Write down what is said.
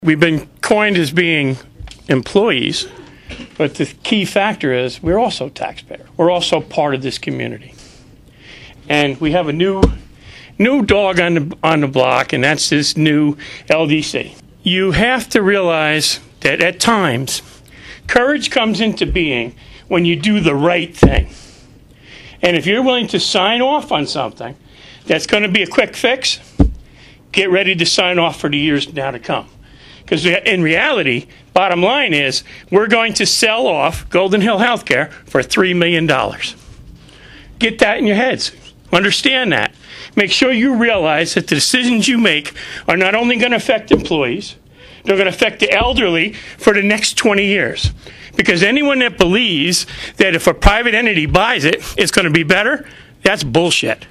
We've been coined as being employees, but the key factor is we're also taxpayers. We're also part of this community. And we have a new dog on the block, and that's this new LDC. You have to realize that at times, courage comes into being when you do the right thing. And if you're willing to sign off on something that's going to be a quick fix, get ready to sign off for the years now to come. Because in reality, bottom line is, we're going to sell off Golden Hill Healthcare for $3 million. Get that in your heads. Understand that. Make sure you realize that the decisions you make are not only going to affect employees, they're going to affect the elderly for the next 20 years. Because anyone that believes that if a private entity buys it, it's going to be better, that's bullshit.